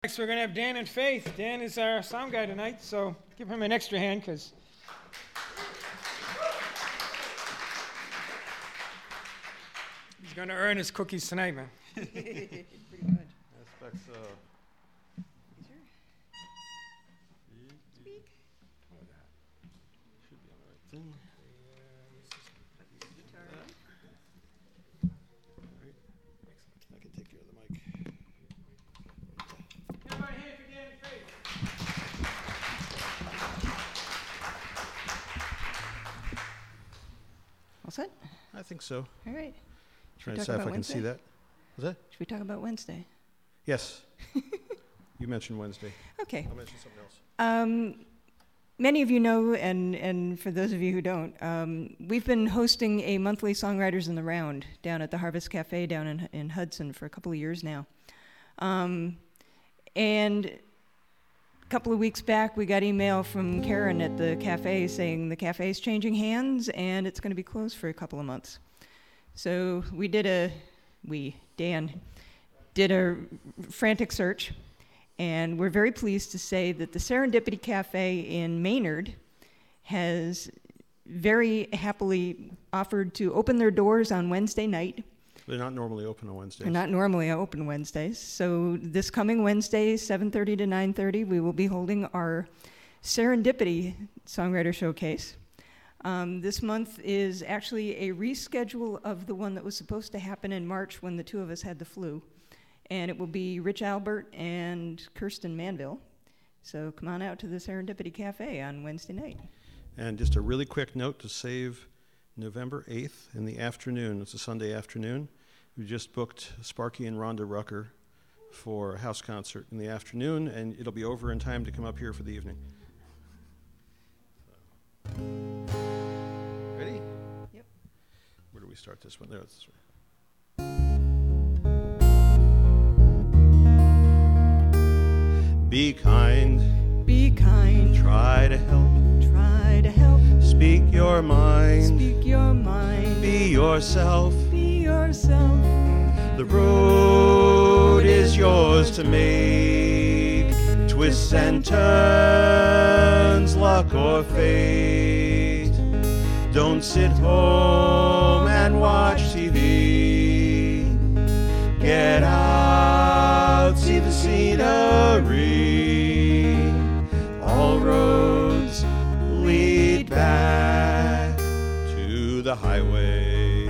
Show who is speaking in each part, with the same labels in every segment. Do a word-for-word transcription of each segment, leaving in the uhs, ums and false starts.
Speaker 1: Next, we're going to have Dan and Faith. Dan is our sound guy tonight, so give him an extra hand because he's going to earn his cookies tonight, man.
Speaker 2: Pretty good.
Speaker 3: Aspects, uh,
Speaker 2: Speak.
Speaker 3: should be on the right thing.
Speaker 2: Guitar.
Speaker 3: All right. I can take care of the mic.
Speaker 1: Give my hand for Dan and Faith.
Speaker 2: All set?
Speaker 3: I think so.
Speaker 2: All right.
Speaker 3: Trying
Speaker 2: we
Speaker 3: to
Speaker 2: talk
Speaker 3: see if
Speaker 2: about
Speaker 3: I can see
Speaker 2: Wednesday?
Speaker 3: that. Was that?
Speaker 2: Should we talk about Wednesday?
Speaker 3: Yes. You mentioned Wednesday.
Speaker 2: Okay.
Speaker 3: I'll mention something else.
Speaker 2: Um, many of you know, and, and for those of you who don't, um, we've been hosting a monthly Songwriters in the Round down at the Harvest Cafe down in, in Hudson for a couple of years now. Um, and a couple of weeks back, we got email from Karen at the cafe saying the cafe is changing hands and it's going to be closed for a couple of months. So we did a, we, Dan, did a frantic search, and we're very pleased to say that the Serendipity Cafe in Maynard has very happily offered to open their doors on Wednesday night.
Speaker 3: They're not normally open on Wednesdays.
Speaker 2: They're not normally open Wednesdays. So this coming Wednesday, seven thirty to nine thirty, we will be holding our Serendipity Songwriter Showcase. Um, this month is actually a reschedule of the one that was supposed to happen in March when the two of us had the flu. And it will be Rich Albert and Kirsten Manville. So come on out to the Serendipity Cafe on Wednesday night.
Speaker 3: And just a really quick note to save November eighth in the afternoon. It's a Sunday afternoon. We just booked Sparky and Rhonda Rucker for a house concert in the afternoon, and it'll be over in time to come up here for the evening. Ready?
Speaker 2: Yep.
Speaker 3: Where do we start this one? There, it's this way. Be kind.
Speaker 2: Be kind.
Speaker 3: Try to help.
Speaker 2: Try to help.
Speaker 3: Speak your mind.
Speaker 2: Speak your mind.
Speaker 3: Be yourself.
Speaker 2: Be yourself.
Speaker 3: The road is yours to make. Twists and turns, luck or fate. Don't sit home and watch T V. Get out, see the scenery. All roads lead back to the highway.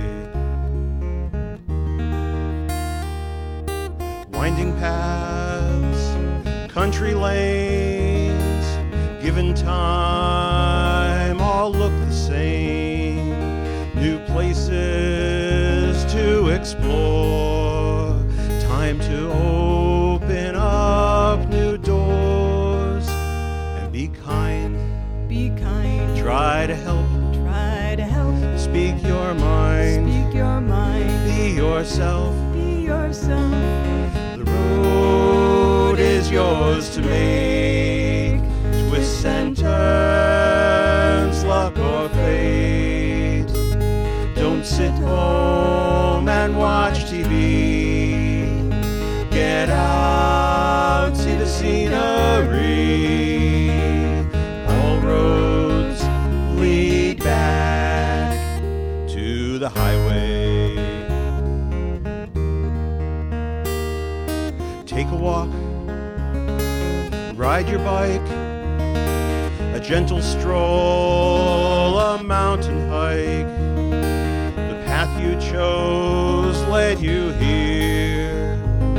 Speaker 3: Winding paths, country lanes, given time, all look the same. New places to explore, time to open up new doors. And be kind,
Speaker 2: Be kind.
Speaker 3: try to help,
Speaker 2: Try to help.
Speaker 3: speak your mind,
Speaker 2: Speak your mind.
Speaker 3: be yourself.
Speaker 2: Be yourself.
Speaker 3: The road is yours to make. Twists and turns, luck or fate. Don't sit home and watch T V. Get out, see the scenery. All roads lead back to the highway. Take a walk, ride your bike, a gentle stroll, a mountain hike. The path you chose led you here.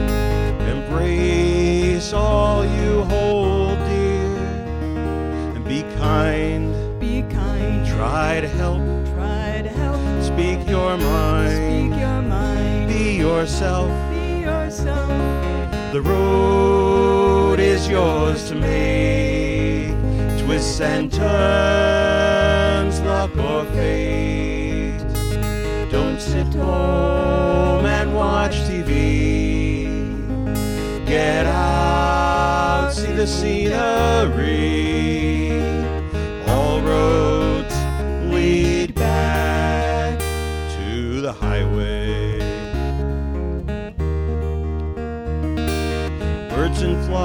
Speaker 3: Embrace all you hold dear, and be kind,
Speaker 2: Be kind.
Speaker 3: try to help,
Speaker 2: Try to help.
Speaker 3: speak your mind,
Speaker 2: Speak your mind.
Speaker 3: be yourself.
Speaker 2: Be yourself.
Speaker 3: The road is yours to make. Twists and turns, luck or fate. Don't sit home and watch T V. Get out, see the scenery. All roads lead back to the highway. birds and flies.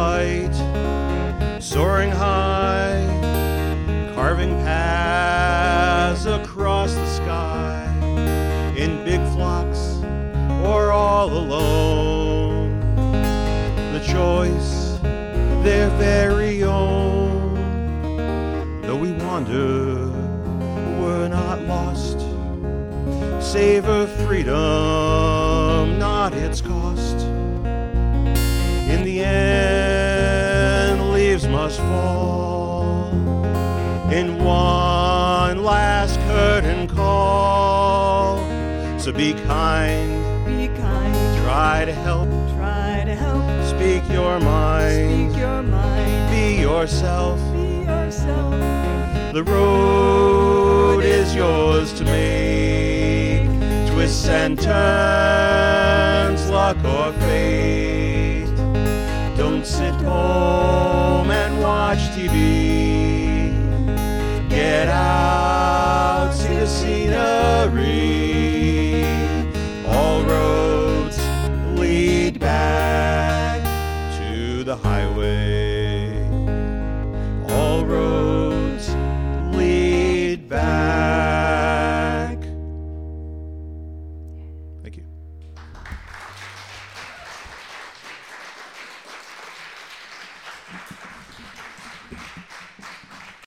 Speaker 3: flight, soaring high, carving paths across the sky, in big flocks or all alone. The choice, their very own. Though we wander, we're not lost. Savor freedom, not its cost. In the end, leaves must fall in one last curtain call. So be kind,
Speaker 2: Be kind.
Speaker 3: try to help,
Speaker 2: Try to help.
Speaker 3: speak your mind,
Speaker 2: Speak your mind.
Speaker 3: be yourself.
Speaker 2: Be yourself.
Speaker 3: The road is yours to make, twists and turns, luck or fate. Don't sit home and watch T V. Get out, see the scenery. All roads lead back to the highway. All roads lead back. Thank you.